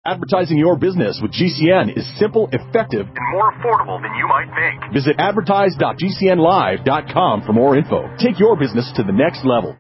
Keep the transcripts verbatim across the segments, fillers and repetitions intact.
Advertising your business with G C N is simple, effective, and more affordable than you might think. Visit advertise dot g c n live dot com for more info. Take your business to the next level.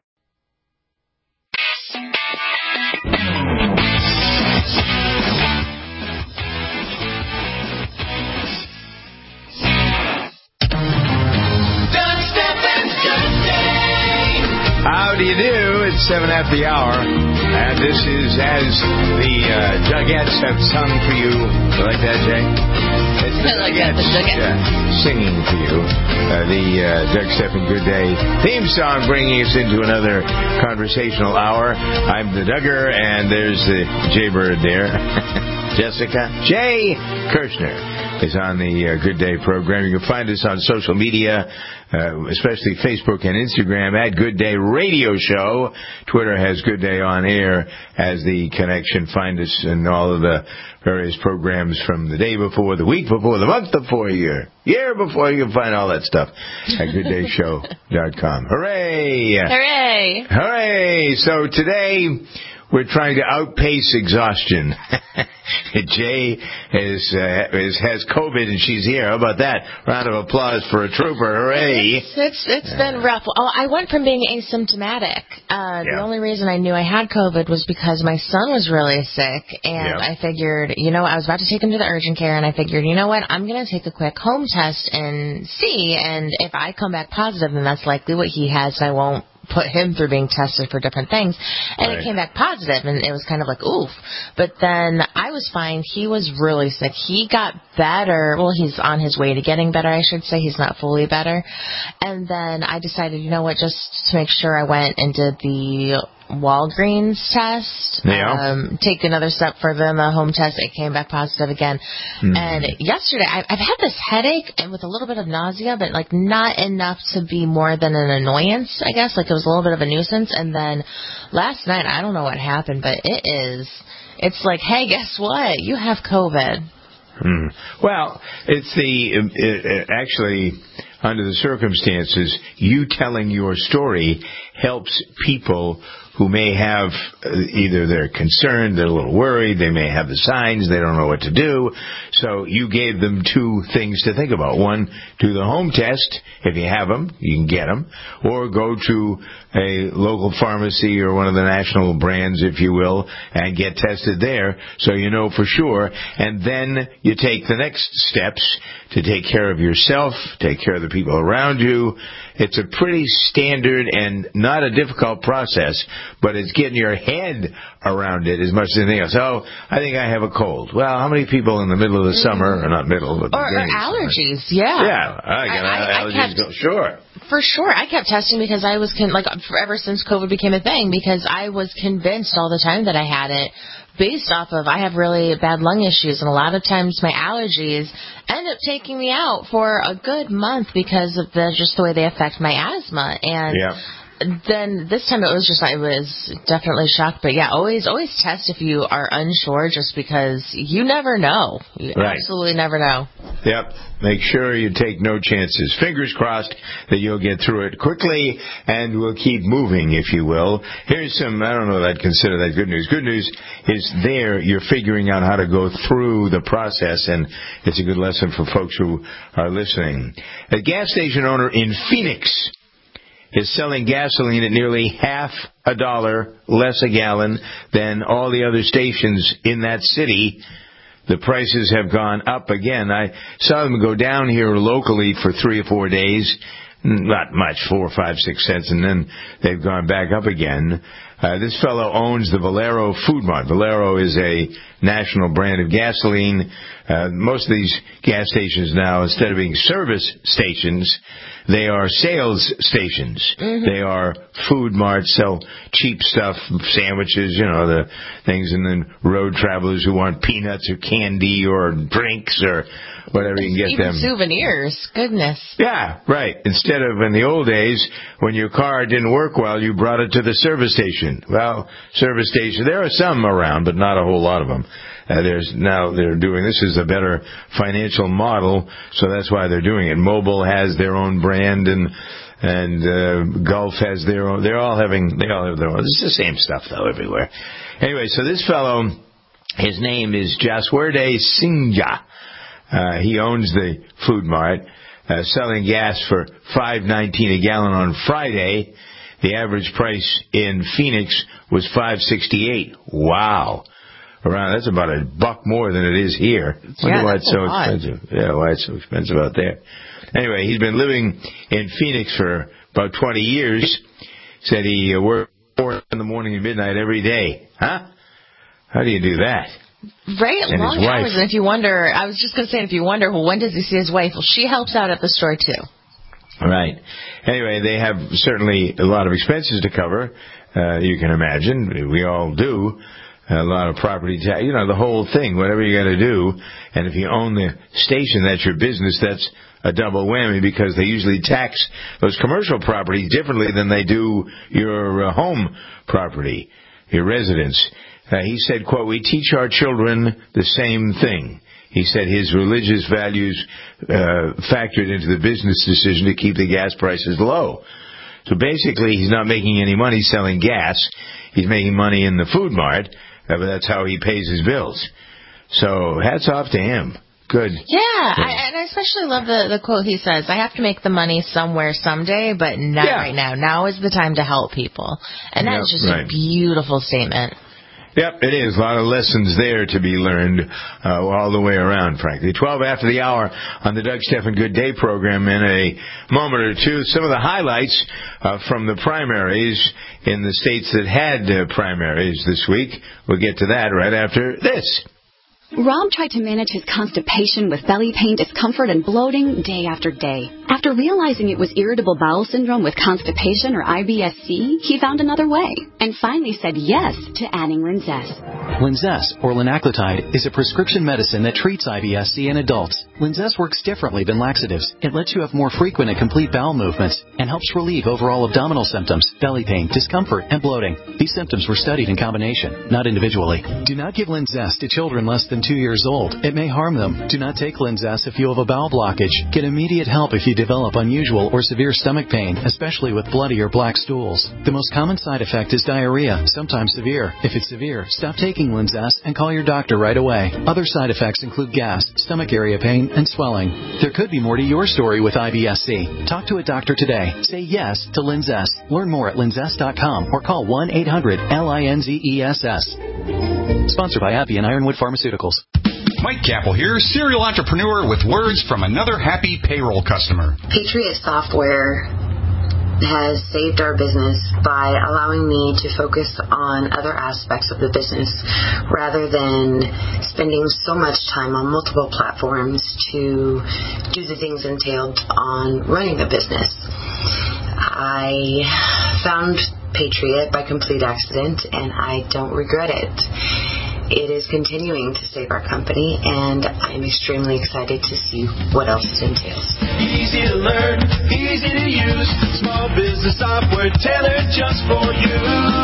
How do you do? It's seven after the hour, and this is as the uh, Dugettes have sung for you. You like that, Jay? It's the I like that, the Dugettes. Uh, singing for you. Uh, the uh, Doug Stephan Good Day theme song, bringing us into another conversational hour. I'm the Duggar, and there's the Jaybird there. Jessica. Jay Kirshner is on the uh, Good Day program. You can find us on social media, uh, especially Facebook and Instagram, at Good Day Radio Show. Twitter has Good Day On Air as the connection. Find us in all of the various programs from the day before, the week before, the month before, year, year before. You can find all that stuff at good day show dot com. Hooray! Hooray! Hooray! So today, we're trying to outpace exhaustion. Jay is, uh, is has COVID and she's here. How about that? Round of applause for a trooper. Hooray. It's it's, it's been rough. Oh, I went from being asymptomatic. Uh, yeah. The only reason I knew I had COVID was because my son was really sick, and yeah. I figured, you know, I was about to take him to the urgent care, and I figured, you know what, I'm going to take a quick home test and see, and if I come back positive, then that's likely what he has, and I won't put him through being tested for different things. And right. It came back positive, and it was kind of like, oof. But then I was fine. He was really sick. He got better. Well, he's on his way to getting better, I should say. He's not fully better. And then I decided, you know what, just to make sure, I went and did the Walgreens test. Yeah. Um, take another step further than the home test. It came back positive again. Mm. And yesterday, I, I've had this headache and with a little bit of nausea, but like not enough to be more than an annoyance, I guess. Like it was a little bit of a nuisance. And then last night, I don't know what happened, but it is, it's like, hey, guess what? You have COVID. Hmm. Well, it's the, it, it actually, under the circumstances, you telling your story helps people who may have uh, either they're concerned, they're a little worried, they may have the signs, they don't know what to do. So you gave them two things to think about. One, do the home test. If you have them, you can get them. Or go to a local pharmacy or one of the national brands, if you will, and get tested there so you know for sure. And then you take the next steps to take care of yourself, take care of the people around you. It's a pretty standard and not a difficult process, but it's getting your head around it as much as anything else. Oh, I think I have a cold. Well, how many people in the middle of the summer, or not middle, but or, or allergies, summer, yeah. Yeah, I got I, I, allergies. I kept, go, sure. For sure. I kept testing because I was, con- like, ever since COVID became a thing, because I was convinced all the time that I had it, based off of I have really bad lung issues, and a lot of times my allergies end up taking me out for a good month because of the, just the way they affect my asthma. And yeah. then this time it was just, I was definitely shocked. But yeah, always, always test if you are unsure, just because you never know. You right. absolutely never know. Yep. Make sure you take no chances. Fingers crossed that you'll get through it quickly, and we'll keep moving, if you will. Here's some, I don't know if I'd consider that good news. Good news is there you're figuring out how to go through the process, and it's a good lesson for folks who are listening. A gas station owner in Phoenix is selling gasoline at nearly half a dollar less a gallon than all the other stations in that city. The prices have gone up again. I saw them go down here locally for three or four days. Not much, four, five, six cents, and then they've gone back up again. Uh, this fellow owns the Valero Food Mart. Valero is a national brand of gasoline. Uh, most of these gas stations now, instead of being service stations, they are sales stations. Mm-hmm. They are food marts, sell cheap stuff, sandwiches, you know, the things, and then road travelers who want peanuts or candy or drinks or whatever, you can get Even them. souvenirs. Goodness. Yeah, right. Instead of in the old days, when your car didn't work well, you brought it to the service station. Well, service station, there are some around, but not a whole lot of them. Uh, there's now they're doing this is a better financial model, so that's why they're doing it. Mobil has their own brand, and and uh, Gulf has their own. They're all having they all have their own. It's the same stuff though everywhere. Anyway, so this fellow His name is Jaswerde Singha. Uh, he owns the Food Mart, uh, selling gas for five nineteen a gallon on Friday. The average price in Phoenix was five sixty-eight. Wow. Around, that's about a buck more than it is here. I wonder yeah, why it's so lot. expensive. Yeah, why it's so expensive out there. Anyway, he's been living in Phoenix for about twenty years. Said he uh, worked four in the morning and midnight every day. Huh? How do you do that? Right, And long his wife. hours. And if you wonder, I was just going to say, if you wonder, well, when does he see his wife? Well, she helps out at the store, too. Right. Anyway, they have certainly a lot of expenses to cover. Uh, you can imagine. We all do. A lot of property tax, you know, the whole thing, whatever you got to do. And if you own the station, that's your business, that's a double whammy, because they usually tax those commercial properties differently than they do your uh, home property, your residence. Uh, he said, quote, "We teach our children the same thing." He said his religious values uh, factored into the business decision to keep the gas prices low. So basically, he's not making any money selling gas. He's making money in the Food Mart. Uh, but that's how he pays his bills. So hats off to him. Good. Yeah, I, and I especially love the, the quote he says, "I have to make the money somewhere someday, but not yeah. right now. Now is the time to help people." And Yep, that's just right. a beautiful statement. Yep, it is. A lot of lessons there to be learned uh, all the way around, frankly. twelve after the hour on the Doug Stephan Good Day program. In a moment or two, some of the highlights uh, from the primaries in the states that had uh, primaries this week. We'll get to that right after this. Rob tried to manage his constipation with belly pain, discomfort, and bloating day after day. After realizing it was irritable bowel syndrome with constipation, or I B S C, he found another way and finally said yes to adding Linzess. Linzess, or linaclotide, is a prescription medicine that treats I B S C in adults. Linzess works differently than laxatives. It lets you have more frequent and complete bowel movements and helps relieve overall abdominal symptoms, belly pain, discomfort, and bloating. These symptoms were studied in combination, not individually. Do not give Linzess to children less than two years old. It may harm them. Do not take Linzess if you have a bowel blockage. Get immediate help if you develop unusual or severe stomach pain, especially with bloody or black stools. The most common side effect is diarrhea, sometimes severe. If it's severe, stop taking Linzess and call your doctor right away. Other side effects include gas, stomach area pain, and swelling. There could be more to your story with I B S C. Talk to a doctor today. Say yes to Linzess. Learn more at linzess dot com or call one eight hundred L I N Z E S S. Sponsored by Appy and Ironwood Pharmaceuticals. Mike Capel here, serial entrepreneur with words from another happy payroll customer. Patriot Software has saved our business by allowing me to focus on other aspects of the business rather than spending so much time on multiple platforms to do the things entailed on running a business. I found Patriot by complete accident, and I don't regret it. It is continuing to save our company, and I'm extremely excited to see what else it entails. Easy to learn, easy to use, small business software tailored just for you.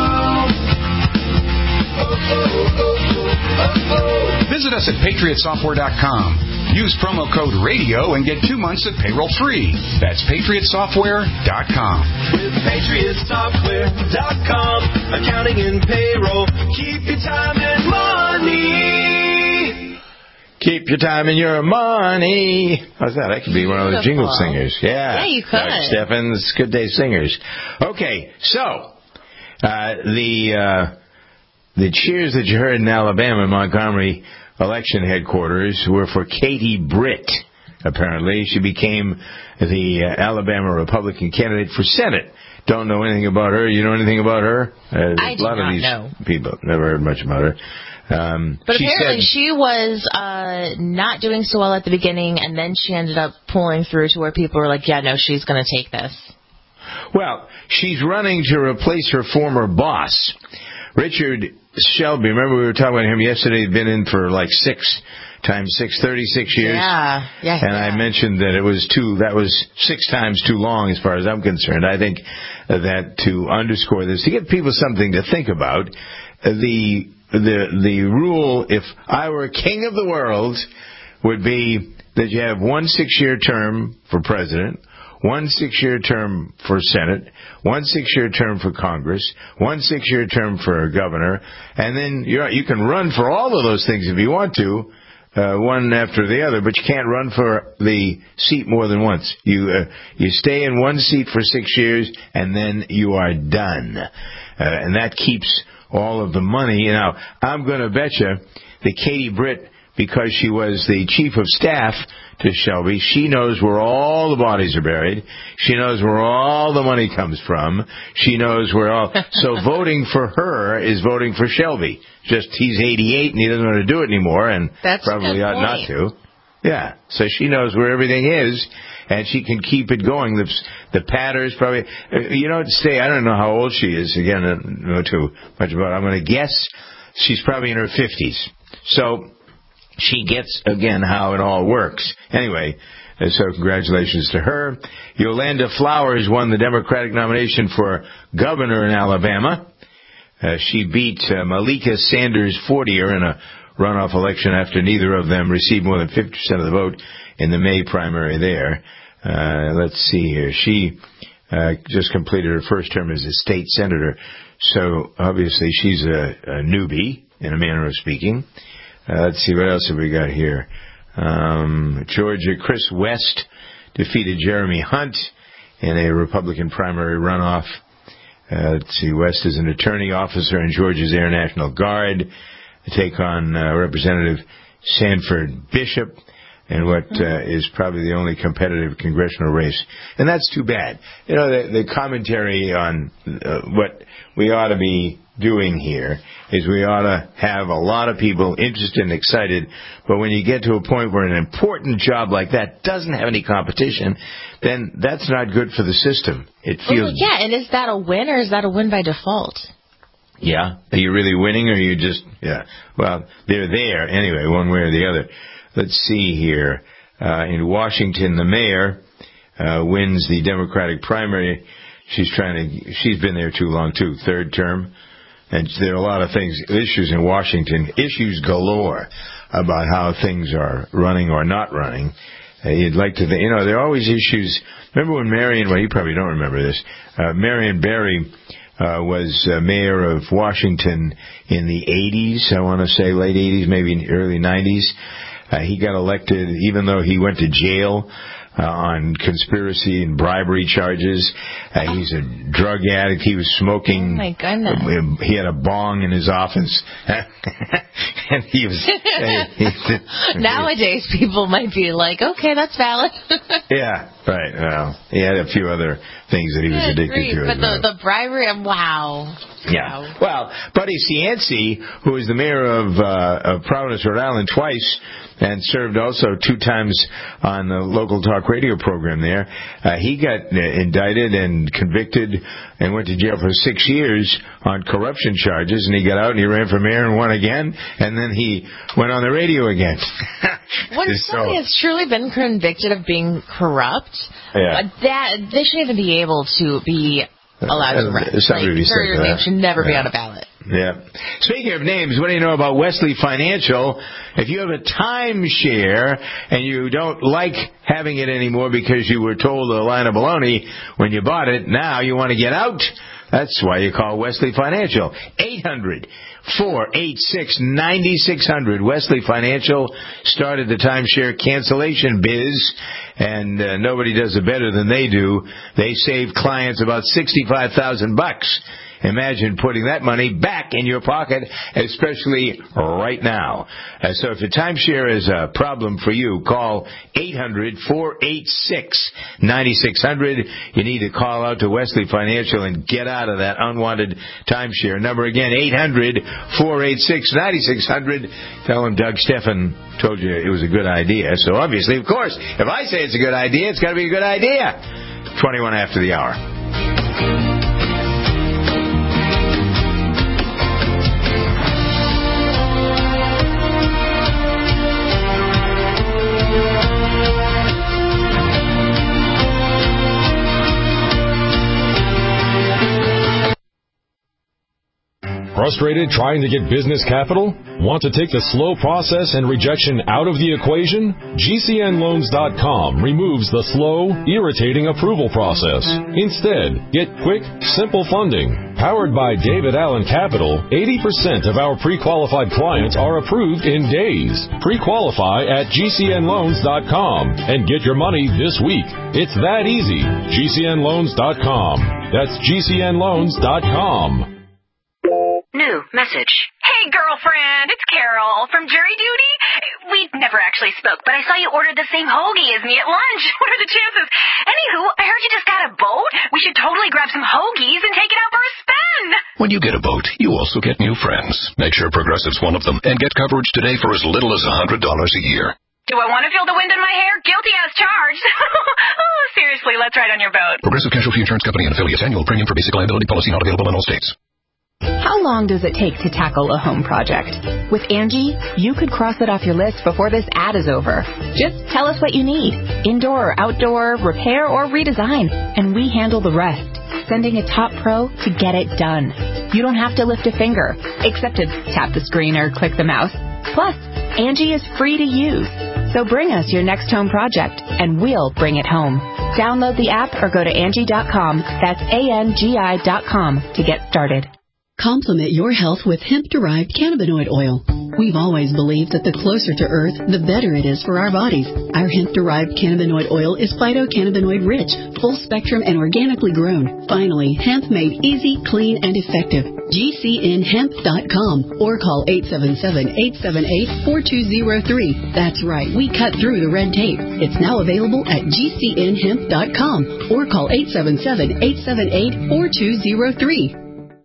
Oh, oh, oh, oh, oh. Visit us at patriot software dot com. Use promo code RADIO and get two months of payroll free. That's patriot software dot com. With patriot software dot com, accounting and payroll, keep your time and money. Keep your time and your money. How's that? I could be one of those jingle singers. Yeah. Yeah, you could. Doug Stephan's Good Day Singers. Okay, so uh, the uh, the cheers that you heard in Alabama, Montgomery election headquarters, were for Katie Britt. Apparently, she became the uh, Alabama Republican candidate for Senate. Don't know anything about her. You know anything about her? Uh, I do a lot not of these know. people never heard much about her. Um, But she apparently said, she was uh, not doing so well at the beginning, and then she ended up pulling through to where people were like, yeah, no, she's going to take this. well, she's running to replace her former boss, Richard Shelby. Remember we were talking about him yesterday. He'd been in for like six times six, thirty-six years. Yeah, yeah. And yeah. I mentioned that it was too, that was six times too long as far as I'm concerned. I think that to underscore this, to give people something to think about, the the the rule, if I were king of the world, would be that you have one six-year term for president, one six-year term for Senate, one six-year term for Congress, one six-year term for governor, and then you're, you can run for all of those things if you want to, uh, one after the other, but you can't run for the seat more than once. You uh, you stay in one seat for six years, and then you are done. Uh, and that keeps all of the money. Now, I'm going to bet you that Katie Britt, because she was the chief of staff to Shelby, she knows where all the bodies are buried. She knows where all the money comes from. She knows where all... So voting for her is voting for Shelby. Just he's eighty-eight and he doesn't want to do it anymore, and That's probably ought not to. Yeah, so she knows where everything is, and she can keep it going. The, the patters probably... You don't stay... I don't know how old she is. Again, I don't know too much about it. I'm going to guess she's probably in her fifties. So... She gets, again, how it all works. Anyway, so congratulations to her. Yolanda Flowers won the Democratic nomination for governor in Alabama. Uh, she beat uh, Malika Sanders-Fortier in a runoff election after neither of them received more than fifty percent of the vote in the May primary there. Uh, let's see here. She uh, just completed her first term as a state senator. So, obviously, she's a, a newbie, in a manner of speaking. Uh, let's see, what else have we got here? Um, Georgia, Chris West defeated Jeremy Hunt in a Republican primary runoff. Uh, let's see, West is an attorney officer in Georgia's Air National Guard to take on uh, Representative Sanford Bishop in what uh, is probably the only competitive congressional race. And that's too bad. You know, the, the commentary on uh, what we ought to be doing here is we ought to have a lot of people interested and excited, but when you get to a point where an important job like that doesn't have any competition, then that's not good for the system. It feels... Well, yeah, and is that a win or is that a win by default? Yeah. Are you really winning or are you just... Yeah. Well, they're there anyway, one way or the other. Let's see here. Uh, in Washington, the mayor uh, wins the Democratic primary. She's trying to... She's been there too long, too. Third term. And there are a lot of things, issues in Washington, issues galore about how things are running or not running. Uh, you'd like to think, you know, there are always issues. Remember when Marion, well, you probably don't remember this, uh, Marion Barry uh, was uh, mayor of Washington in the eighties, I want to say late eighties, maybe early nineties. Uh, he got elected even though he went to jail Uh, on conspiracy and bribery charges. Uh, he's a drug addict. He was smoking. Oh, my goodness. Uh, he had a bong in his office. And he was... uh, he, Nowadays, people might be like, okay, that's valid. Yeah, right. Well, he had a few other things that he was Good addicted grief, to. But as well. the, the bribery, wow. Yeah. Wow. Well, Buddy Cianci, who was the mayor of, uh, of Providence, Rhode Island twice, and served also two times on the local talk radio program there. Uh, he got uh, indicted and convicted and went to jail for six years on corruption charges, and he got out and he ran for mayor and won again, and then he went on the radio again. When So- somebody has truly been convicted of being corrupt, Yeah. uh, that they shouldn't even be able to be allowed to Uh, run. somebody Like, be said their for name that. should never be Yeah. on a ballot. Yeah. Speaking of names, what do you know about Wesley Financial? If you have a timeshare and you don't like having it anymore because you were told a line of baloney when you bought it, now you want to get out, that's why you call Wesley Financial. eight hundred, four eight six, nine six zero zero. Wesley Financial started the timeshare cancellation biz, and uh, nobody does it better than they do. They save clients about sixty-five thousand bucks. Imagine putting that money back in your pocket, especially right now. Uh, so if your timeshare is a problem for you, call eight hundred, four eight six, nine six zero zero. You need to call out to Wesley Financial and get out of that unwanted timeshare. Number again, eight hundred, four eight six, nine six zero zero. Tell them Doug Steffen told you it was a good idea. So obviously, of course, if I say it's a good idea, it's got to be a good idea. twenty-one after the hour. Frustrated trying to get business capital? Want to take the slow process and rejection out of the equation? G C N loans dot com removes the slow, irritating approval process. Instead, get quick, simple funding. Powered by David Allen Capital, eighty percent of our pre-qualified clients are approved in days. Pre-qualify at G C N loans dot com and get your money this week. It's that easy. G C N loans dot com. That's G C N loans dot com. New message. Hey, girlfriend, it's Carol from Jury Duty. We never actually spoke, but I saw you ordered the same hoagie as me at lunch. What are the chances? Anywho, I heard you just got a boat. We should totally grab some hoagies and take it out for a spin. When you get a boat, you also get new friends. Make sure Progressive's one of them and get coverage today for as little as one hundred dollars a year. Do I want to feel the wind in my hair? Guilty as charged. Oh, seriously, let's ride on your boat. Progressive Casualty Insurance Company and affiliates. Annual premium for basic liability policy not available in all states. How long does it take to tackle a home project? With Angie, you could cross it off your list before this ad is over. Just tell us what you need, indoor or outdoor, repair or redesign, and we handle the rest, sending a top pro to get it done. You don't have to lift a finger, except to tap the screen or click the mouse. Plus, Angie is free to use. So bring us your next home project, and we'll bring it home. Download the app or go to Angie dot com. That's A N G I dot com to get started. Complement your health with hemp-derived cannabinoid oil. We've always believed that the closer to Earth, the better it is for our bodies. Our hemp-derived cannabinoid oil is phytocannabinoid-rich, full-spectrum, and organically grown. Finally, hemp made easy, clean, and effective. G C N hemp dot com or call eight seven seven, eight seven eight, four two zero three. That's right, we cut through the red tape. It's now available at G C N hemp dot com or call eight seven seven, eight seven eight, four two zero three.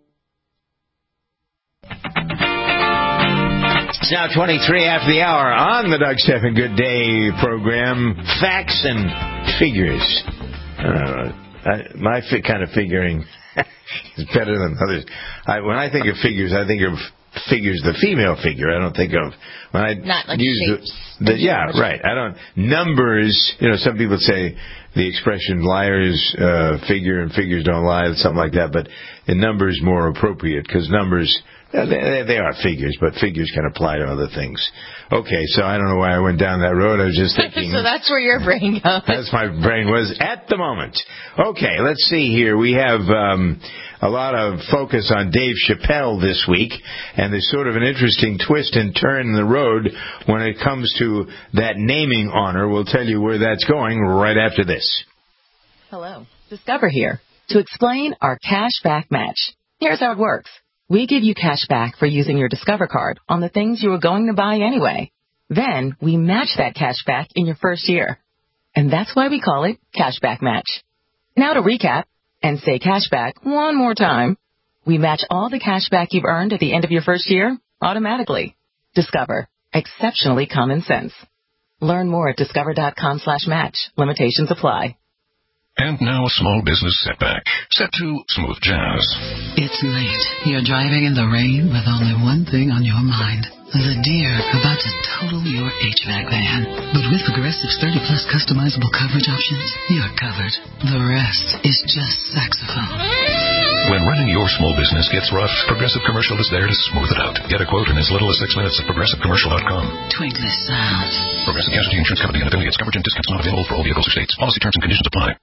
It's now twenty-three after the hour on the Doug Stephan Good Day program. Facts and figures. Uh, I, my fi- kind of figuring is better than others. I, when I think of figures, I think of figures, the female figure. I don't think of when I Not like use shapes. the, the yeah, right. I don't numbers. You know, some people say the expression "liars uh, figure" and "figures don't lie," something like that. But in numbers, more appropriate because numbers. They, they are figures, but figures can apply to other things. Okay, so I don't know why I went down that road. I was just thinking. So that's where your brain goes. That's my brain was at the moment. Okay, let's see here. We have um, a lot of focus on Dave Chappelle this week, and there's sort of an interesting twist and turn in the road when it comes to that naming honor. We'll tell you where that's going right after this. Hello, Discover here to explain our cash back match. Here's how it works. We give you cash back for using your Discover card on the things you were going to buy anyway. Then we match that cash back in your first year. And that's why we call it Cashback Match. Now to recap and say cashback one more time. We match all the cash back you've earned at the end of your first year automatically. Discover. Exceptionally common sense. Learn more at discover.com slash match. Limitations apply. And now a small business setback. Set to smooth jazz. It's late. You're driving in the rain with only one thing on your mind. The deer about to total your H V A C van. But with Progressive's thirty-plus customizable coverage options, you're covered. The rest is just saxophone. When running your small business gets rough, Progressive Commercial is there to smooth it out. Get a quote in as little as six minutes at progressive commercial dot com. Twig this sound. Progressive Casualty Insurance Company and affiliates. Coverage and discounts not available for all vehicles or states. Policy terms and conditions apply.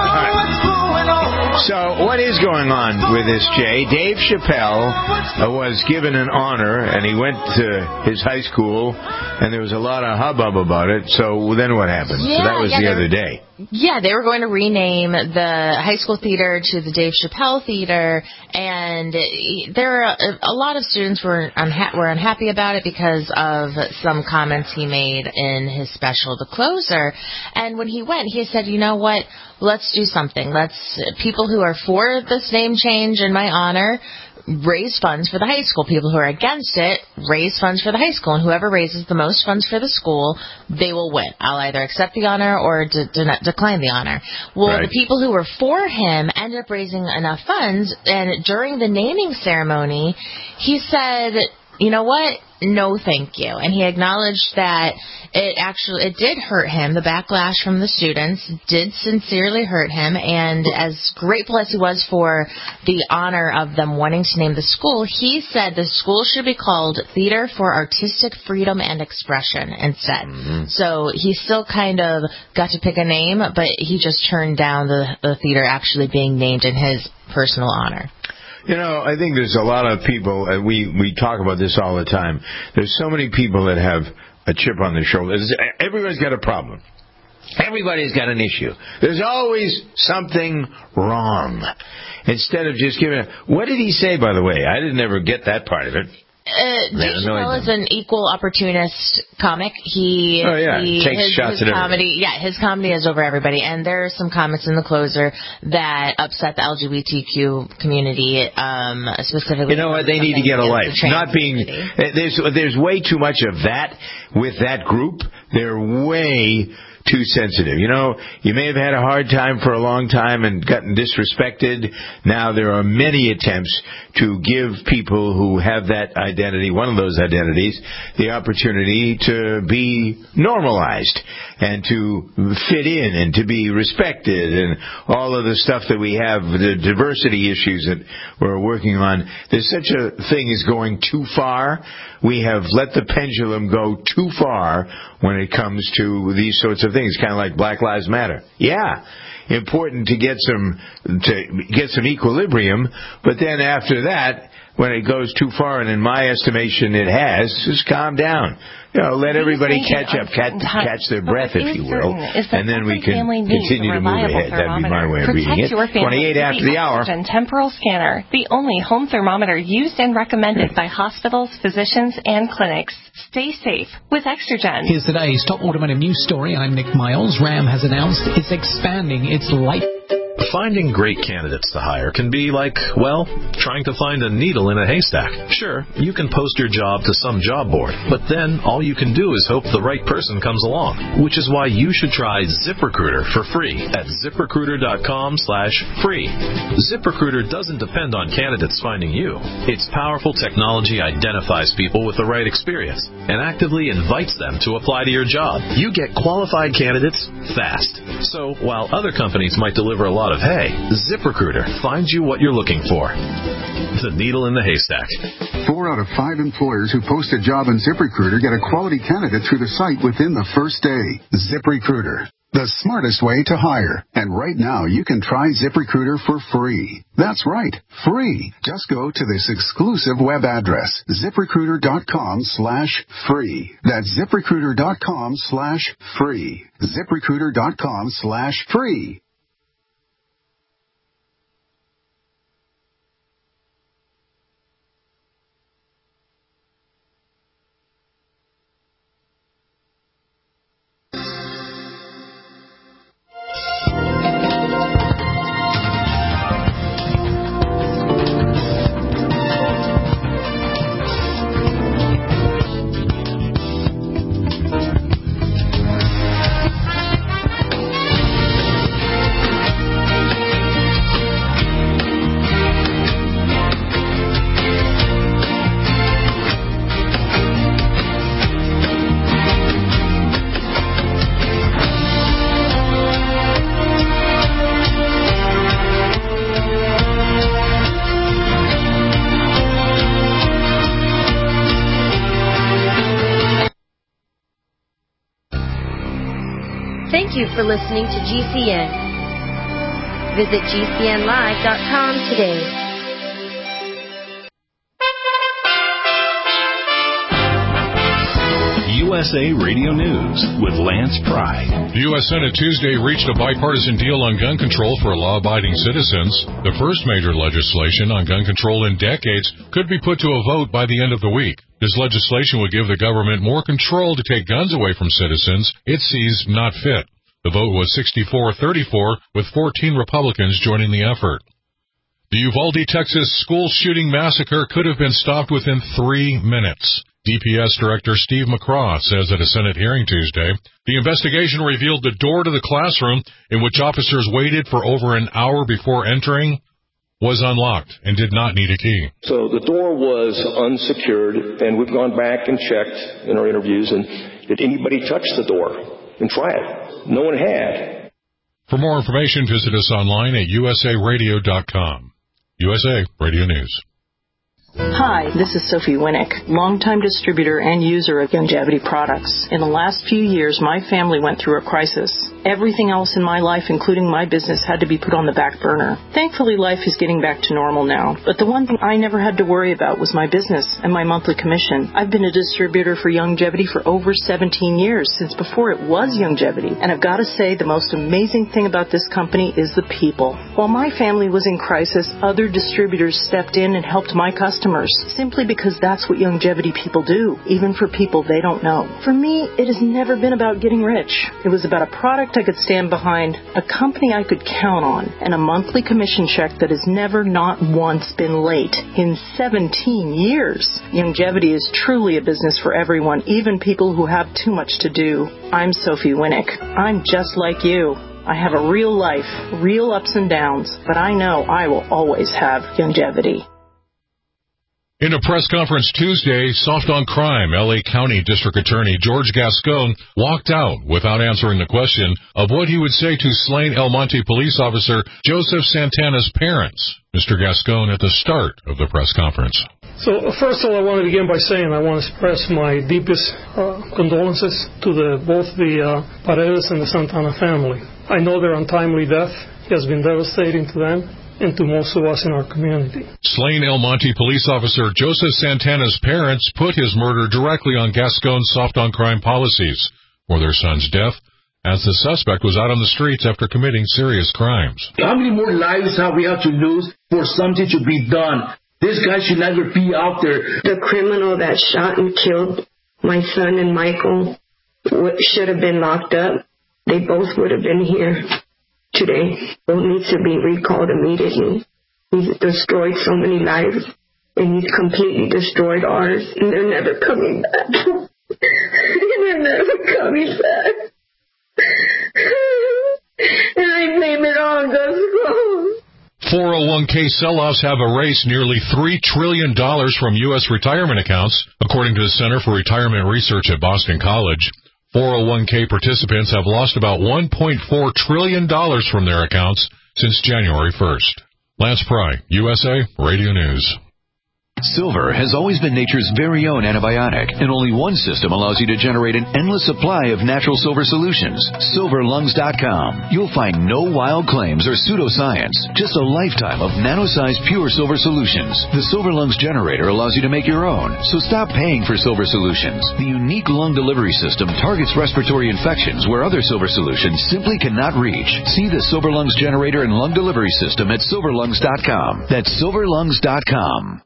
So, what is going on with this, Jay? Dave Chappelle uh, was given an honor, and he went to his high school, and there was a lot of hubbub about it. So, then what happened? Yeah, so that was yeah, the other day. Yeah, they were going to rename the high school theater to the Dave Chappelle Theater, and there are a, a lot of students were unha- were unhappy about it because of some comments he made in his special, The Closer. And when he went, he said, you know what, let's do something. Let's, people who are for this name change in my honor, raise funds for the high school. People who are against it, raise funds for the high school. And whoever raises the most funds for the school, they will win. I'll either accept the honor or de- de- decline the honor. Well, right. The people who were for him ended up raising enough funds, and during the naming ceremony, he said you know what? No, thank you. And he acknowledged that it actually, it did hurt him. The backlash from the students did sincerely hurt him. And as grateful as he was for the honor of them wanting to name the school, he said the school should be called Theater for Artistic Freedom and Expression instead. Mm-hmm. So he still kind of got to pick a name, but he just turned down the, the theater actually being named in his personal honor. You know, I think there's a lot of people, and we, we talk about this all the time. There's so many people that have a chip on their shoulder. Everybody's got a problem. Everybody's got an issue. There's always something wrong. Instead of just giving a... What did he say, by the way? I didn't ever get that part of it. Uh, Dave Chappelle is an equal opportunist comic. He, oh, yeah. he takes his, shots his at comedy. everybody. Yeah, his comedy is over everybody. And there are some comments in the closer that upset the L G B T Q community, um, specifically. You know what? They need to get a life. Not being there's there's way too much of that with that group. They're way too sensitive. You know, you may have had a hard time for a long time and gotten disrespected. Now there are many attempts to give people who have that identity, one of those identities, the opportunity to be normalized and to fit in and to be respected and all of the stuff that we have, the diversity issues that we're working on. There's such a thing as going too far. We have let the pendulum go too far when it comes to these sorts of things, kind of like Black Lives Matter. Yeah, important to get some to get some equilibrium, but then after that, when it goes too far, and in my estimation it has, just calm down. You know, let everybody catch up, catch, catch their breath, if you will, and then we can continue to move ahead. That'd be my way of reading it. twenty-eight after the hour. Temporal scanner, the only home thermometer used and recommended by hospitals, physicians, and clinics. Stay safe with Extragen. Here's today's top automotive news story. I'm Nick Miles. Ram has announced it's expanding its light. Finding great candidates to hire can be like, well, trying to find a needle in a haystack. Sure, you can post your job to some job board, but then all you can do is hope the right person comes along, which is why you should try ZipRecruiter for free at ZipRecruiter.com slash free. ZipRecruiter doesn't depend on candidates finding you. Its powerful technology identifies people with the right experience and actively invites them to apply to your job. You get qualified candidates fast. So while other companies might deliver a lot of hay, ZipRecruiter finds you what you're looking for. The needle in the haystack. Four out of five employers who post a job on ZipRecruiter get a quality candidate through the site within the first day. ZipRecruiter, the smartest way to hire. And right now, you can try ZipRecruiter for free. That's right, free. Just go to this exclusive web address, ZipRecruiter.com slash free. That's ZipRecruiter.com slash free. ZipRecruiter.com slash free. Thank you for listening to G C N. Visit G C N live dot com today. U S A Radio News with Lance Pry. The U S Senate Tuesday reached a bipartisan deal on gun control for law-abiding citizens. The first major legislation on gun control in decades could be put to a vote by the end of the week. This legislation would give the government more control to take guns away from citizens it sees not fit. The vote was sixty-four thirty-four, with fourteen Republicans joining the effort. The Uvalde, Texas school shooting massacre could have been stopped within three minutes. D P S Director Steve McCraw says at a Senate hearing Tuesday, the investigation revealed the door to the classroom in which officers waited for over an hour before entering was unlocked and did not need a key. So the door was unsecured, and we've gone back and checked in our interviews, and did anybody touch the door and try it? No one had. For more information, visit us online at u s a radio dot com. U S A Radio News. Hi, this is Sophie Winnick, longtime distributor and user of Youngevity products. In the last few years, my family went through a crisis. Everything else in my life, including my business, had to be put on the back burner. Thankfully, life is getting back to normal now. But the one thing I never had to worry about was my business and my monthly commission. I've been a distributor for Youngevity for over seventeen years, since before it was Youngevity. And I've got to say, the most amazing thing about this company is the people. While my family was in crisis, other distributors stepped in and helped my customers, simply because that's what Youngevity people do, even for people they don't know. For me, it has never been about getting rich. It was about a product I could stand behind, a company I could count on, and a monthly commission check that has never not once been late in seventeen years. Youngevity is truly a business for everyone, even people who have too much to do. I'm Sophie Winnick. I'm just like you. I have a real life, real ups and downs, but I know I will always have Youngevity. In a press conference Tuesday, Soft on Crime L A County District Attorney George Gascon walked out without answering the question of what he would say to slain El Monte police officer Joseph Santana's parents. Mister Gascon at the start of the press conference. So, first of all, I want to begin by saying I want to express my deepest uh, condolences to the, both the uh, Paredes and the Santana family. I know their untimely death has been devastating to them and to most of us in our community. Slain El Monte police officer Joseph Santana's parents put his murder directly on Gascon's Soft on Crime policies for their son's death, as the suspect was out on the streets after committing serious crimes. How many more lives have we have to lose for something to be done? This guy should never be out there. The criminal that shot and killed my son and Michael should have been locked up. They both would have been here today. Both needs to be recalled immediately. He's destroyed so many lives, and he's completely destroyed ours, and they're never coming back. They're never coming back. And I blame it all on Gascon. four oh one k sell-offs have erased nearly three trillion dollars from U S retirement accounts, according to the Center for Retirement Research at Boston College. four oh one k participants have lost about one point four trillion dollars from their accounts since January first. Lance Pry, U S A Radio News. Silver has always been nature's very own antibiotic, and only one system allows you to generate an endless supply of natural silver solutions. silver lungs dot com. You'll find no wild claims or pseudoscience, just a lifetime of nano-sized pure silver solutions. The Silver Lungs generator allows you to make your own, so stop paying for silver solutions. The unique lung delivery system targets respiratory infections where other silver solutions simply cannot reach. See the Silver Lungs generator and lung delivery system at silver lungs dot com. That's silver lungs dot com.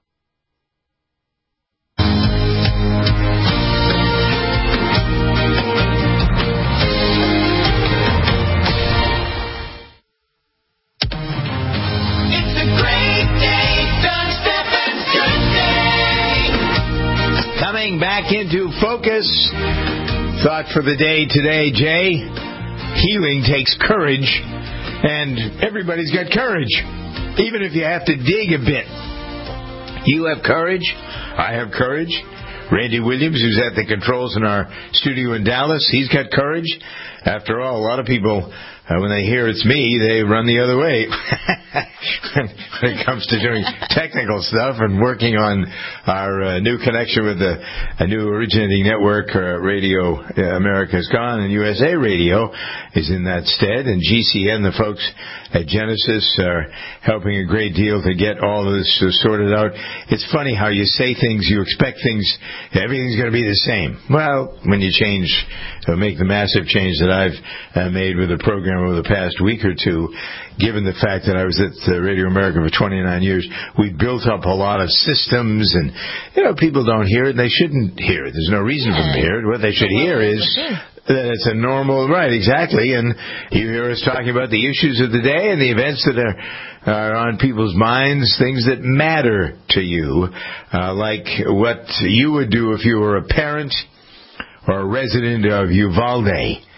Coming back into focus, thought for the day today, Jay. Healing takes courage, and everybody's got courage, even if you have to dig a bit. You have courage. I have courage. Randy Williams, who's at the controls in our studio in Dallas, he's got courage. After all, a lot of people, uh, when they hear it's me, they run the other way when it comes to doing technical stuff and working on our uh, new connection with the a new originating network, uh, Radio uh, America's Gone, and U S A Radio is in that stead. And G C N, the folks at Genesis, are helping a great deal to get all of this uh, sorted out. It's funny how you say things, you expect things, everything's going to be the same. Well, when you change, uh, make the massive change that I've uh, made with the program over the past week or two, given the fact that I was at uh, Radio America for twenty-nine years, we built up a lot of systems, and, you know, people don't hear it, and they shouldn't hear it. There's no reason for them to hear it. What they should hear is that it's a normal, right, exactly, and you hear us talking about the issues of the day and the events that are, are on people's minds, things that matter to you, uh, like what you would do if you were a parent or a resident of Uvalde.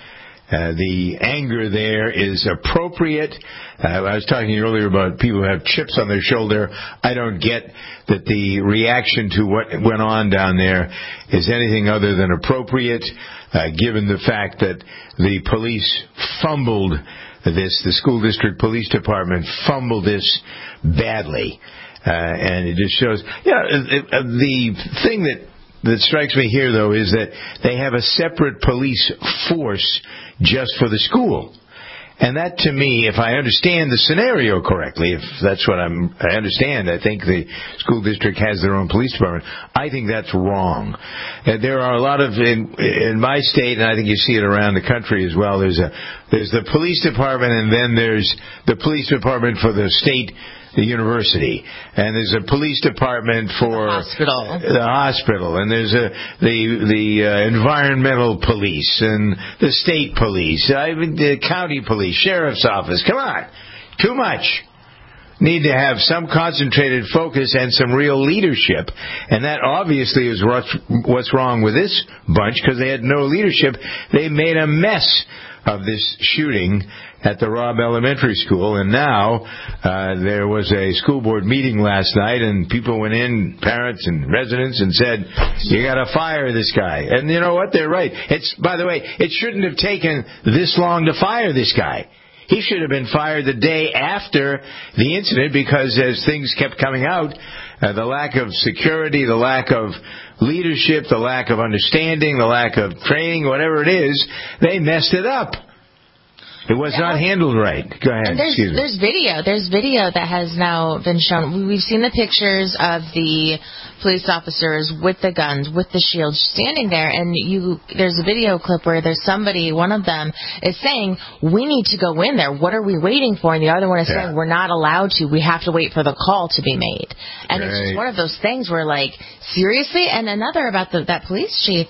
Uh, the anger there is appropriate. Uh, I was talking earlier about people who have chips on their shoulder. I don't get that the reaction to what went on down there is anything other than appropriate, uh, given the fact that the police fumbled this, the school district police department fumbled this badly. Uh, and it just shows, yeah, you know, the thing that that strikes me here, though, is that they have a separate police force just for the school. And that, to me, if I understand the scenario correctly, if that's what I'm, I understand, I think the school district has their own police department. I think that's wrong. Uh, there are a lot of, in, in my state, and I think you see it around the country as well, there's a, there's the police department, and then there's the police department for the state, the university, and there's a police department for the hospital, the hospital, and there's a the the uh, environmental police and the state police, I mean the county police, sheriff's office. Come on, too much. Need to have some concentrated focus and some real leadership, and that obviously is what's, what's wrong with this bunch, because they had no leadership. They made a mess of this shooting at the Robb Elementary School, and now uh, there was a school board meeting last night, and people went in, parents and residents, and said, you got to fire this guy. And you know what? They're right. It's, by the way, it shouldn't have taken this long to fire this guy. He should have been fired the day after the incident, because as things kept coming out, uh, the lack of security, the lack of leadership, the lack of understanding, the lack of training, whatever it is, they messed it up. It was not handled right. Go ahead. And there's, Excuse me. there's video. There's video that has now been shown. We've seen the pictures of the police officers with the guns, with the shields, standing there. And you, there's a video clip where there's somebody, one of them is saying, we need to go in there. What are we waiting for? And the other one is yeah. saying, we're not allowed to. We have to wait for the call to be made. And right. it's just one of those things where, like, seriously? And another about the, that police chief,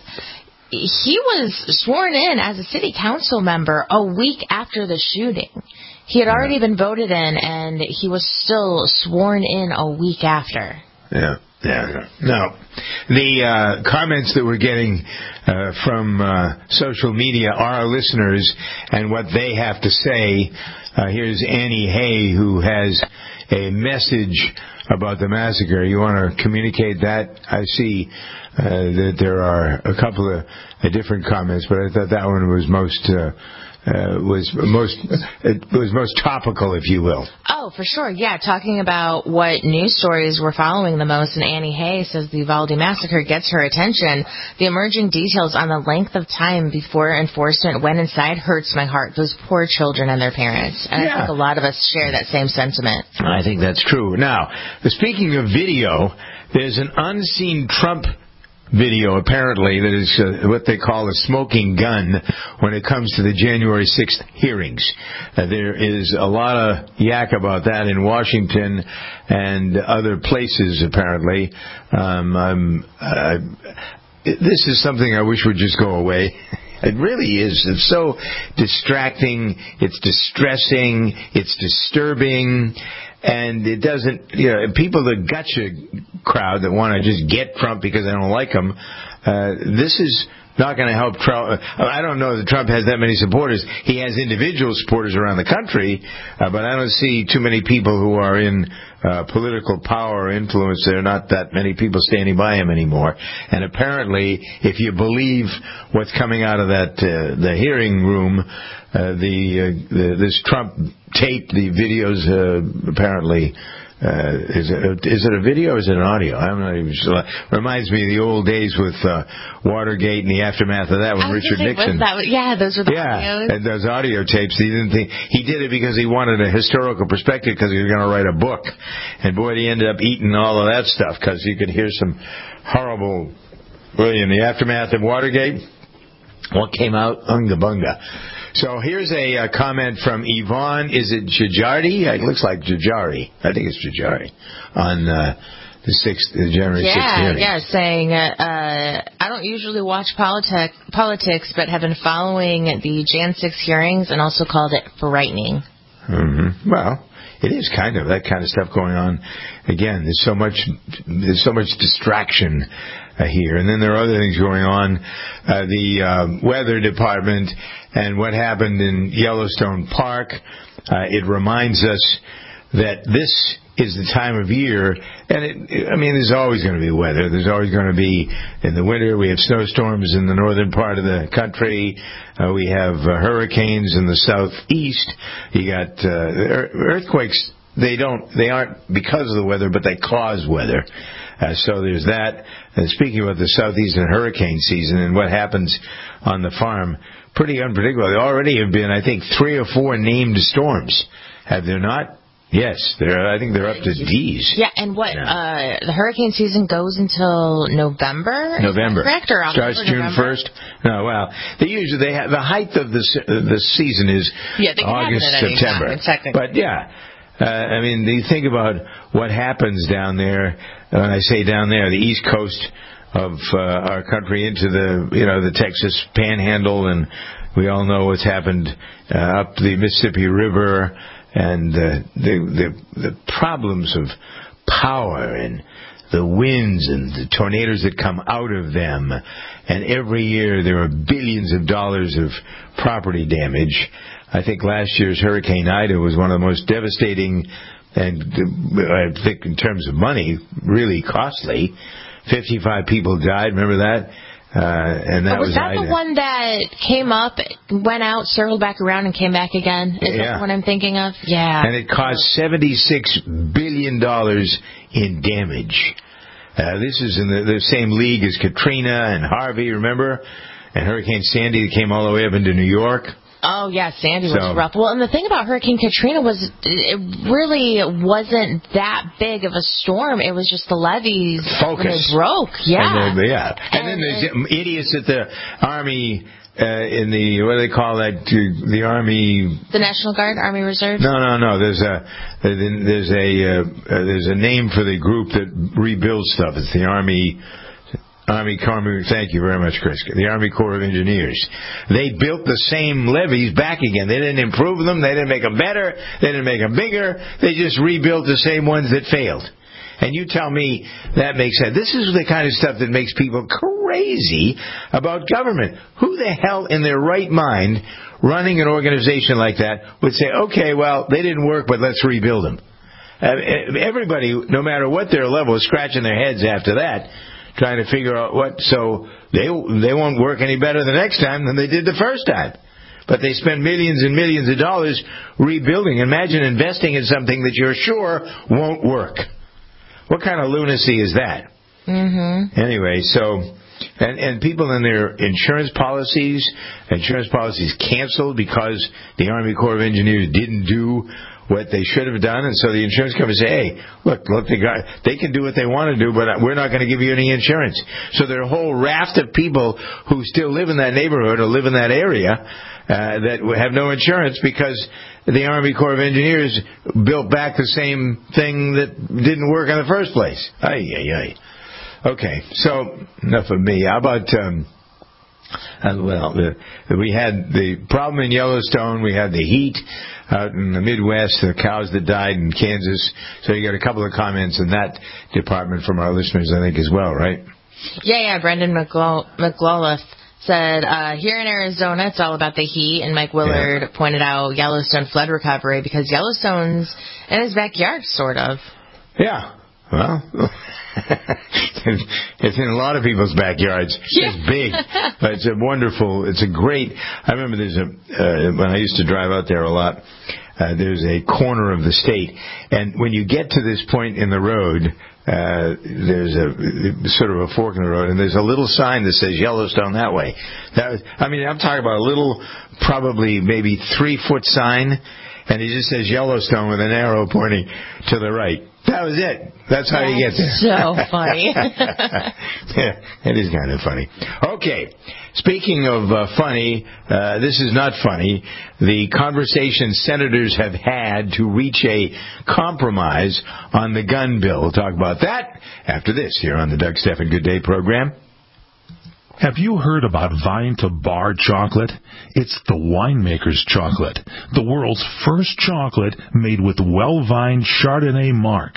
he was sworn in as a city council member a week after the shooting. He had already been voted in, and he was still sworn in a week after. Yeah, yeah. Now, the uh, comments that we're getting uh, from uh, social media are our listeners and what they have to say. Uh, here's Annie Hay, who has a message about the massacre. You want to communicate that? I see uh, that there are a couple of uh, different comments, but I thought that one was most uh, uh, was most it was most topical, if you will. Oh, for sure. Yeah, talking about what news stories we're following the most, and Annie Hay says the Uvalde massacre gets her attention. The emerging details on the length of time before enforcement went inside hurts my heart. Those poor children and their parents. And yeah. I think a lot of us share that same sentiment. I think that's true. Now, speaking of video, there's an unseen Trump video, apparently, that is uh, what they call a smoking gun when it comes to the January sixth hearings. Uh, there is a lot of yak about that in Washington and other places, apparently. Um, um, uh, this is something I wish would just go away. It really is. It's so distracting. It's distressing. It's disturbing. And it doesn't, you know, people, the gotcha crowd that want to just get Trump because they don't like him, uh, this is not going to help Trump. I don't know that Trump has that many supporters. He has individual supporters around the country, uh, but I don't see too many people who are in uh, political power or influence. There are not that many people standing by him anymore. And apparently, if you believe what's coming out of that uh, the hearing room, Uh, the, uh, the this Trump tape, the videos uh, apparently uh, is it is it a video or is it an audio? I'm not even sure. Reminds me of the old days with uh, Watergate and the aftermath of that with Richard Nixon. That, yeah, those were the yeah, audios. And those audio tapes. He didn't think he did it because he wanted a historical perspective because he was going to write a book, and boy, he ended up eating all of that stuff because you could hear some horrible. Well, in the aftermath of Watergate, what came out? Unga bunga. So here's a, a comment from Yvonne. Is it Jajari? It looks like Jajari. I think it's Jajari on uh, the sixth, the January yeah, sixth hearing. Yeah, saying uh, uh, I don't usually watch politic, politics, but have been following the Jan six hearings and also called it frightening. Mm-hmm. Well, it is kind of that kind of stuff going on. Again, there's so much, there's so much distraction uh, here. And then there are other things going on. Uh, the uh, weather department and what happened in Yellowstone Park, uh, it reminds us that this is the time of year, and it, I mean, there's always going to be weather. There's always going to be, in the winter, we have snowstorms in the northern part of the country. Uh, we have uh, hurricanes in the southeast. You got uh, earthquakes. They don't, they aren't because of the weather, but they cause weather. Uh, so there's that. And speaking about the southeastern hurricane season and what happens on the farm, pretty unpredictable. There already have been, I think, three or four named storms. Have there not? Yes, they're. I think they're up to D's. Yeah, and what yeah. uh, the hurricane season goes until November. November, correct? Or starts June first. No, well, they usually they have the height of the the season is yeah, they can August, have it at September. Any time, but yeah, uh, I mean, you think about what happens down there. When I say down there, the East Coast of uh, our country into the you know the Texas Panhandle, and we all know what's happened uh, up the Mississippi River. And uh, the, the the problems of power and the winds and the tornadoes that come out of them. And every year there are billions of dollars of property damage. I think last year's Hurricane Ida was one of the most devastating and, I think in terms of money, really costly. fifty-five people died. Remember that? Uh, and that was, was that Ida. the one that came up, went out, circled back around, and came back again? Is yeah. that the one I'm thinking of? Yeah. And it cost seventy-six billion dollars in damage. Uh, this is in the, the same league as Katrina and Harvey, remember? And Hurricane Sandy that came all the way up into New York. Oh, yeah, Sandy was so, rough. Well, and the thing about Hurricane Katrina was it really wasn't that big of a storm. It was just the levees focus. When they broke. Yeah. And, yeah. and, and then there's and, idiots at the Army, uh, in the, what do they call that, the Army... The National Guard, Army Reserve? No, no, no. There's a, there's a, uh, there's a name for the group that rebuilds stuff. It's the Army... Army Corps, thank you very much, Chris. The Army Corps of Engineers. They built the same levees back again. They didn't improve them. They didn't make them better. They didn't make them bigger. They just rebuilt the same ones that failed. And you tell me that makes sense. This is the kind of stuff that makes people crazy about government. Who the hell in their right mind running an organization like that would say, okay, well, they didn't work, but let's rebuild them? Uh, everybody, no matter what their level, is scratching their heads after that, trying to figure out what, so they they won't work any better the next time than they did the first time. But they spend millions and millions of dollars rebuilding. Imagine investing in something that you're sure won't work. What kind of lunacy is that? Mm-hmm. Anyway, so, and, and people in their insurance policies, insurance policies canceled because the Army Corps of Engineers didn't do what they should have done, and so the insurance company say, hey, look, look, they got, they can do what they want to do, but we're not going to give you any insurance. So there are a whole raft of people who still live in that neighborhood or live in that area uh, that have no insurance because the Army Corps of Engineers built back the same thing that didn't work in the first place. Ay, ay, ay. Okay, so enough of me. How about... Um, Uh, well, the, we had the problem in Yellowstone. We had the heat out in the Midwest, the cows that died in Kansas. So you got a couple of comments in that department from our listeners, I think, as well, right? Yeah, yeah. Brendan McLaughlin said, uh, here in Arizona, it's all about the heat. And Mike Willard yeah. pointed out Yellowstone flood recovery because Yellowstone's in his backyard, sort of. Yeah. Well... It's in a lot of people's backyards. Yeah. It's big, but it's a wonderful. It's a great. I remember there's a uh, when I used to drive out there a lot. Uh, there's a corner of the state, and when you get to this point in the road, uh, there's a sort of a fork in the road, and there's a little sign that says Yellowstone that way. That was, I mean, I'm talking about a little, probably maybe three foot sign, and it just says Yellowstone with an arrow pointing to the right. That was it. That's how That's you get there. So funny. Yeah, it is kind of funny. Okay. Speaking of uh, funny, uh, this is not funny. The conversation senators have had to reach a compromise on the gun bill. We'll talk about that after this here on the Doug Stephan Good Day program. Have you heard about Vine to Bar chocolate? It's the winemaker's chocolate, the world's first chocolate made with well-vined Chardonnay marc.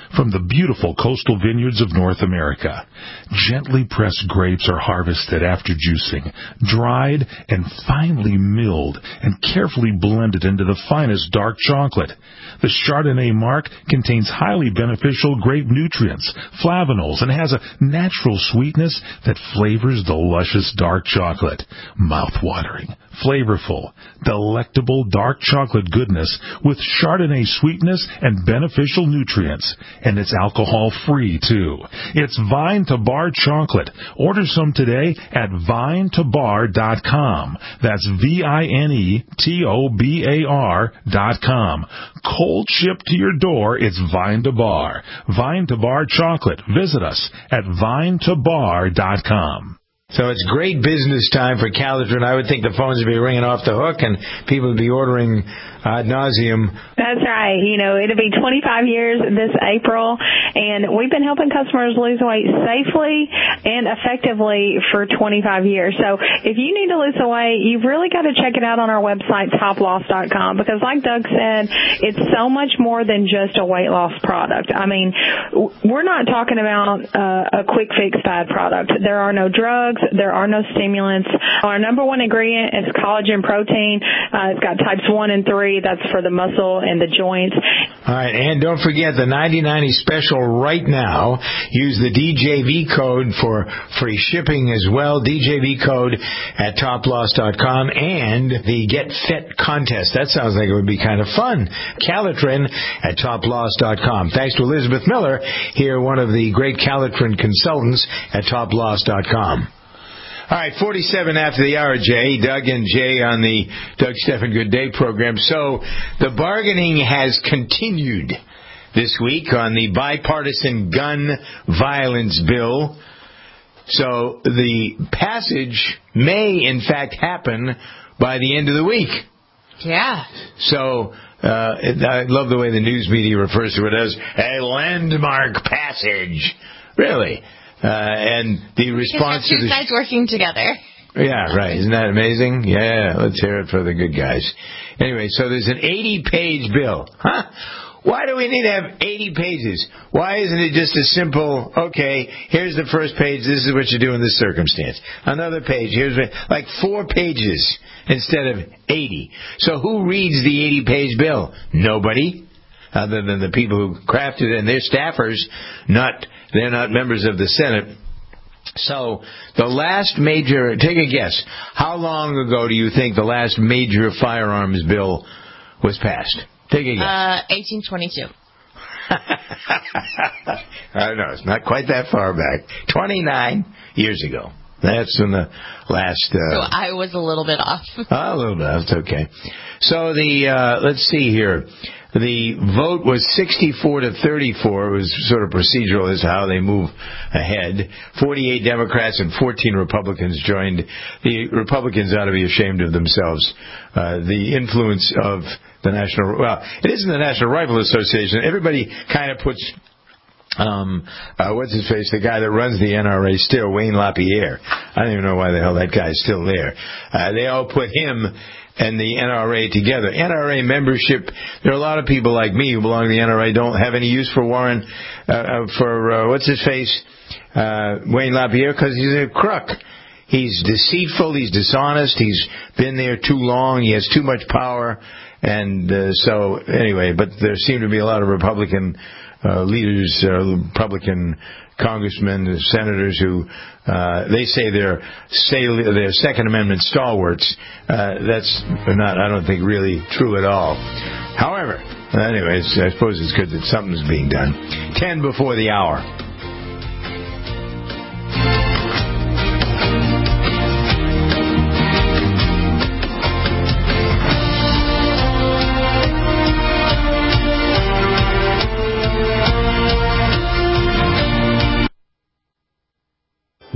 from the beautiful coastal vineyards of North America. Gently pressed grapes are harvested after juicing, dried and finely milled and carefully blended into the finest dark chocolate. The Chardonnay mark contains highly beneficial grape nutrients, flavanols, and has a natural sweetness that flavors the luscious dark chocolate. Mouth-watering, flavorful, delectable dark chocolate goodness with Chardonnay sweetness and beneficial nutrients. And it's alcohol-free, too. It's Vine to Bar chocolate. Order some today at vine to bar dot com. That's V I N E T O B A R dot com. Cold shipped to your door, it's Vine to Bar. Vine to Bar chocolate. Visit us at vine to bar dot com. So it's great business time for Calitrin. I would think the phones would be ringing off the hook and people would be ordering ad nauseum. That's right. You know, it'll be twenty-five years this April, and we've been helping customers lose weight safely and effectively for twenty-five years. So if you need to lose the weight, you've really got to check it out on our website, top loss dot com, because like Doug said, it's so much more than just a weight loss product. I mean, we're not talking about uh, a quick fix fad product. There are no drugs. There are no stimulants. Our number one ingredient is collagen protein. Uh, it's got types one and three. That's for the muscle and the joints. All right, and don't forget the ninety ninety special right now. Use the D J V code for free shipping as well. D J V code at top loss dot com and the Get Fit contest. That sounds like it would be kind of fun. Calitrin at top loss dot com. Thanks to Elizabeth Miller, here one of the great Calitrin consultants at top loss dot com. All right, forty-seven after the hour, Jay. Doug and Jay on the Doug Stephan Good Day program. So the bargaining has continued this week on the bipartisan gun violence bill. So the passage may, in fact, happen by the end of the week. Yeah. So uh, I love the way the news media refers to it as a landmark passage. Really? Uh, and the response to two the sides working together. Yeah, right. Isn't that amazing? Yeah, let's hear it for the good guys. Anyway, so there's an eighty-page bill. Huh? Why do we need to have eighty pages? Why isn't it just a simple, okay, here's the first page, this is what you do in this circumstance. Another page, here's like four pages instead of eighty. So who reads the eighty-page bill? Nobody, other than the people who crafted it and their staffers, not... They're not members of the Senate. So the last major, take a guess, how long ago do you think the last major firearms bill was passed? Take a guess. Uh, eighteen twenty-two. I don't know, it's not quite that far back. twenty-nine years ago. That's when the last... Uh, so I was a little bit off. a little bit, that's okay. So the, uh, let's see here. The vote was sixty-four to thirty-four. It was sort of procedural as to how they move ahead. forty-eight Democrats and fourteen Republicans joined. The Republicans ought to be ashamed of themselves. Uh, the influence of the National... Well, it isn't the National Rifle Association. Everybody kind of puts... Um, uh, what's his face? The guy that runs the N R A still, Wayne LaPierre. I don't even know why the hell that guy's still there. Uh, they all put him and the N R A together. N R A membership, there are a lot of people like me who belong to the N R A don't have any use for Warren, uh, for, uh, what's his face? Uh, Wayne LaPierre, because he's a crook. He's deceitful, he's dishonest, he's been there too long, he has too much power, and, uh, so, anyway, but there seem to be a lot of Republican Uh, leaders, uh, Republican congressmen, senators who uh, they say they're say they're Second Amendment stalwarts. Uh, that's not, I don't think, really true at all. However, anyways, I suppose it's good that something's being done. Ten before the hour.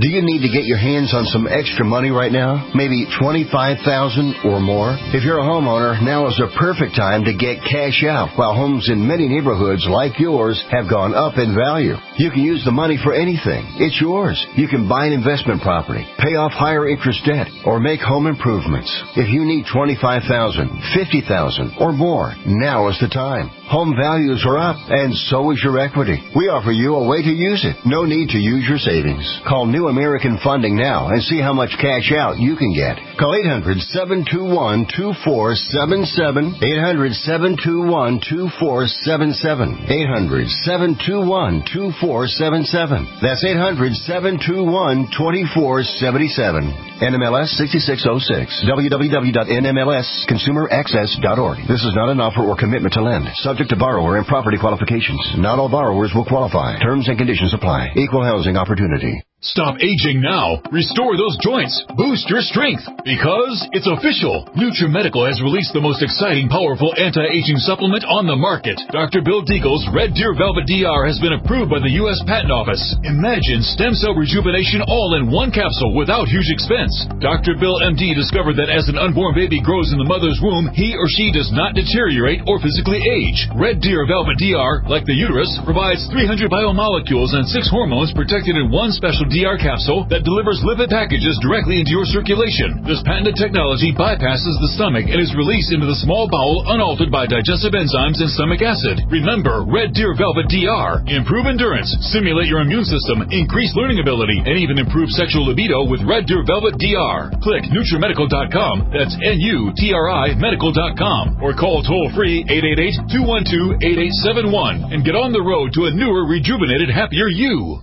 Do you need to get your hands on some extra money right now? Maybe twenty-five thousand dollars or more? If you're a homeowner, now is the perfect time to get cash out while homes in many neighborhoods like yours have gone up in value. You can use the money for anything. It's yours. You can buy an investment property, pay off higher interest debt, or make home improvements. If you need twenty-five thousand dollars, fifty thousand dollars or more, now is the time. Home values are up, and so is your equity. We offer you a way to use it. No need to use your savings. Call New American Funding now and see how much cash out you can get. Call eight hundred, seven two one, two four seven seven, eight hundred, seven two one, two four seven seven, eight hundred, seven two one, two four seven seven. That's eight hundred, seven two one, two four seven seven. N M L S sixty-six oh six. w w w dot n m l s consumer access dot org. This is not an offer or commitment to lend. Subject to borrower and property qualifications. Not all borrowers will qualify. Terms and conditions apply. Equal housing opportunity. Stop aging now. Restore those joints. Boost your strength. Because it's official. NutriMedical has released the most exciting, powerful anti-aging supplement on the market. Doctor Bill Deagle's Red Deer Velvet D R has been approved by the U S Patent Office. Imagine stem cell rejuvenation all in one capsule without huge expense. Doctor Bill M D discovered that as an unborn baby grows in the mother's womb, he or she does not deteriorate or physically age. Red Deer Velvet D R, like the uterus, provides three hundred biomolecules and six hormones protected in one special D R capsule that delivers lipid packages directly into your circulation. This patented technology bypasses the stomach and is released into the small bowel unaltered by digestive enzymes and stomach acid. Remember, Red Deer Velvet D R. Improve endurance, stimulate your immune system, increase learning ability, and even improve sexual libido with Red Deer Velvet D R. Click NutriMedical dot com, that's N U T R I medical dot com, or call toll-free eight eight eight, two one two, eight eight seven one and get on the road to a newer, rejuvenated, happier you.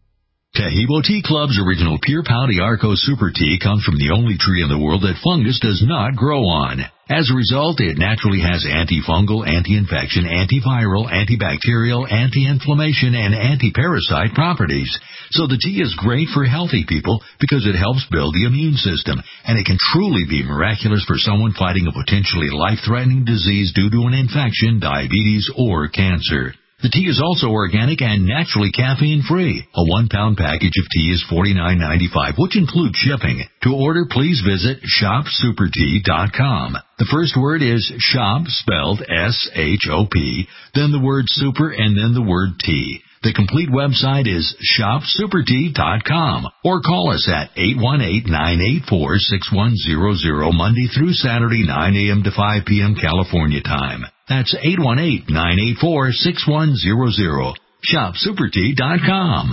Tahibo Tea Club's original Pure Pau Arco Super Tea comes from the only tree in the world that fungus does not grow on. As a result, it naturally has antifungal, anti-infection, antiviral, antibacterial, anti-inflammation, and anti-parasite properties. So the tea is great for healthy people because it helps build the immune system, and it can truly be miraculous for someone fighting a potentially life-threatening disease due to an infection, diabetes, or cancer. The tea is also organic and naturally caffeine-free. A one-pound package of tea is forty-nine ninety-five, which includes shipping. To order, please visit shop super tea dot com. The first word is shop, spelled S H O P, then the word super, and then the word tea. The complete website is shop super tea dot com, or call us at eight one eight, nine eight four, six one zero zero Monday through Saturday, nine a.m. to five p.m. California time. That's eight one eight, nine eight four, six one zero zero. shop super tea dot com.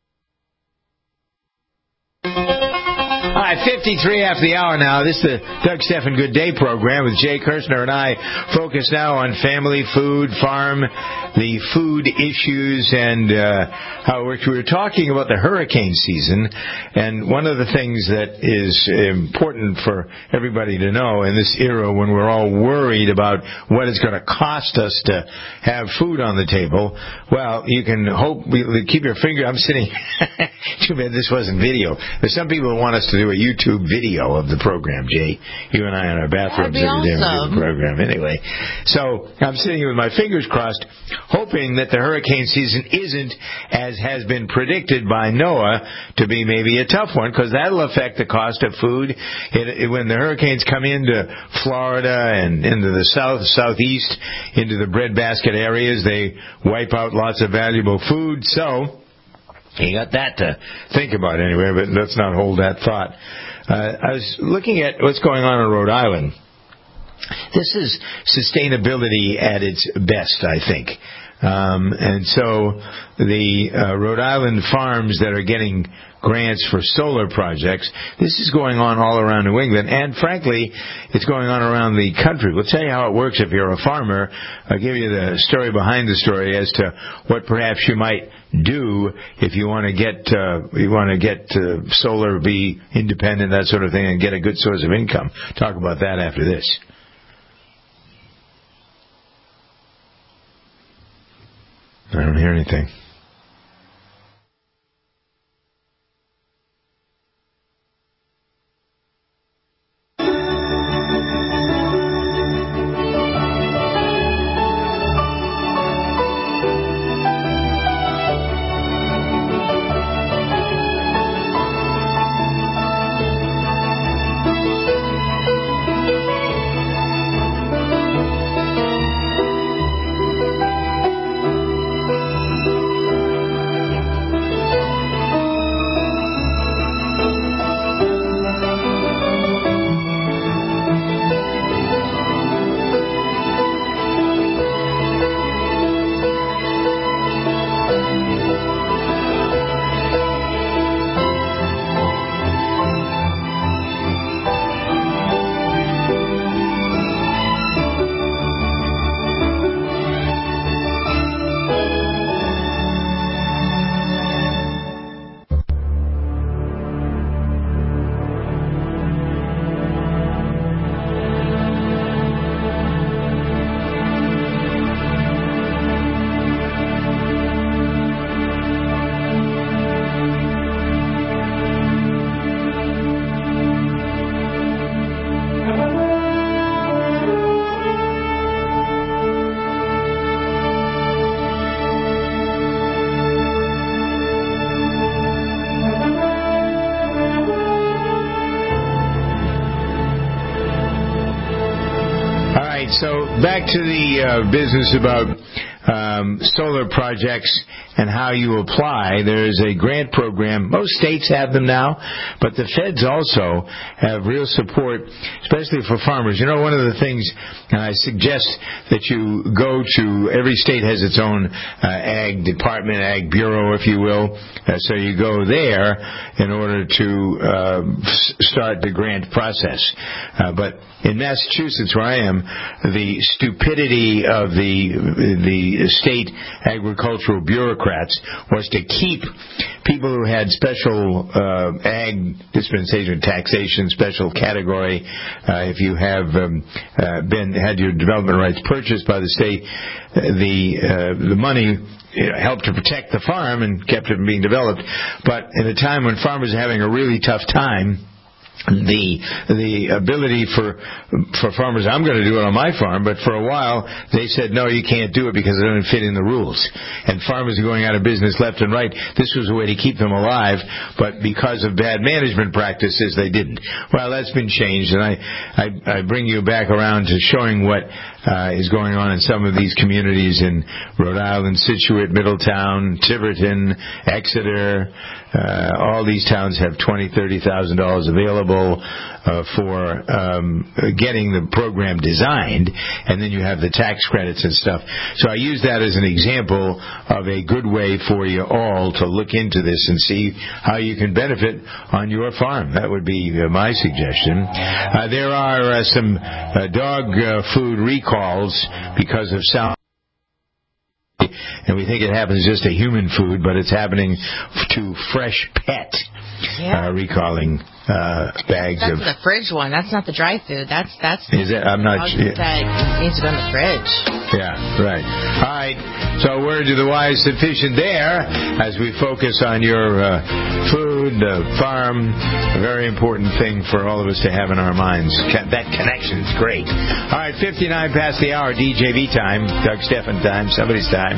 All right, fifty-three after the hour now. This is the Doug Stephan Good Day program with Jay Kirshner and I, focus now on family, food, farm, the food issues, and uh, how it works. We were talking about the hurricane season, and one of the things that is important for everybody to know in this era when we're all worried about what it's going to cost us to have food on the table, well, you can hope, keep your finger, I'm sitting, too bad this wasn't video. There's some people who want us to do a YouTube video of the program, Jay. You and I in our bathrooms every day we do the program anyway. So I'm sitting here with my fingers crossed, hoping that the hurricane season isn't, as has been predicted by NOAA, to be maybe a tough one, because that'll affect the cost of food. It, it, when the hurricanes come into Florida and into the south, southeast, into the breadbasket areas, they wipe out lots of valuable food. So you got that to think about anyway, but let's not hold that thought. Uh, I was looking at what's going on in Rhode Island. This is sustainability at its best, I think. Um, and so the uh, Rhode Island farms that are getting grants for solar projects, this is going on all around New England, and frankly, it's going on around the country. We'll tell you how it works if you're a farmer. I'll give you the story behind the story as to what perhaps you might do if you want to get uh, you want to get uh, solar, be independent, that sort of thing, and get a good source of income. Talk about that after this. I don't hear anything. right, so back to the uh, business about um, solar projects and how you apply. There is a grant program. Most states have them now, but the feds also have real support, especially for farmers. You know, one of the things, and I suggest that you go to, every state has its own uh, ag department, ag bureau, if you will. Uh, so you go there in order to uh, start the grant process. Uh, but in Massachusetts, where I am, the stupidity of the the state agricultural bureaucrats was to keep people who had special uh, ag dispensation, taxation, special category. Uh, if you have um, uh, been had your development rights purchased by the state, the uh, the money helped to protect the farm and kept it from being developed. But in a time when farmers are having a really tough time, the the ability for for farmers, I'm going to do it on my farm, but for a while they said, no, you can't do it because it doesn't fit in the rules. And farmers are going out of business left and right. This was a way to keep them alive, but because of bad management practices, they didn't. Well, that's been changed, and I, I, I bring you back around to showing what uh, is going on in some of these communities in Rhode Island, Scituate, Middletown, Tiverton, Exeter. Uh, all these towns have twenty thousand dollars, thirty thousand dollars available uh, for um, getting the program designed, and then you have the tax credits and stuff. So I use that as an example of a good way for you all to look into this and see how you can benefit on your farm. That would be uh, my suggestion. Uh, there are uh, some uh, dog uh, food recalls because of sound. And we think it happens just to human food, but it's happening to fresh pet yeah. uh, recalling uh, bags that's of. That's the fridge one. That's not the dry food. That's that's. Is it? I'm not. Yeah. That needs to go in the fridge. Yeah, right. All right. So, word to the wise sufficient there as we focus on your uh, food, uh, farm. A very important thing for all of us to have in our minds. That connection is great. All right, fifty-nine past the hour, D J V time, Doug Steffen time, somebody's time.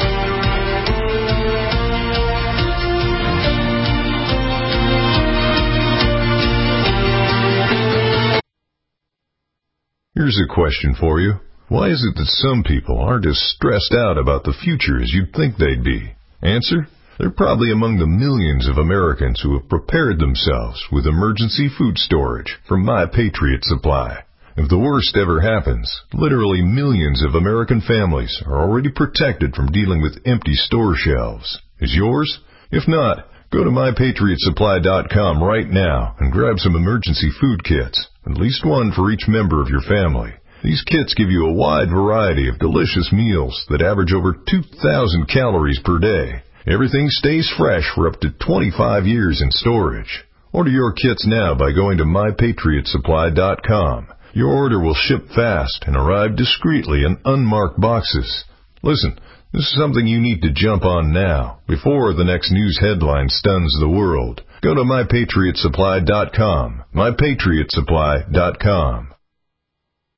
Here's a question for you. Why is it that some people aren't as stressed out about the future as you'd think they'd be? Answer: they're probably among the millions of Americans who have prepared themselves with emergency food storage from My Patriot Supply. If the worst ever happens, literally millions of American families are already protected from dealing with empty store shelves. Is yours? If not, go to my patriot supply dot com right now and grab some emergency food kits, at least one for each member of your family. These kits give you a wide variety of delicious meals that average over two thousand calories per day. Everything stays fresh for up to twenty-five years in storage. Order your kits now by going to my patriot supply dot com. Your order will ship fast and arrive discreetly in unmarked boxes. Listen, this is something you need to jump on now, before the next news headline stuns the world. Go to my patriot supply dot com. my patriot supply dot com.